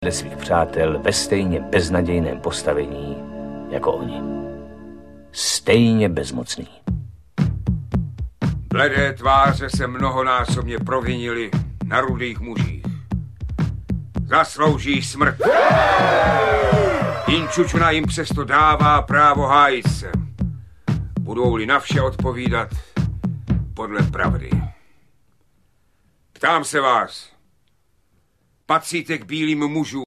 svých přátel ve stejně beznadějném postavení jako oni. Stejně bezmocný. Bledé tváře se mnohonásobně provinily na rudých mužích. Zaslouží smrt. Inčučuna jim přesto dává právo hájit se. Budou-li na vše odpovídat podle pravdy. Ptám se vás, patříte k bílým mužům?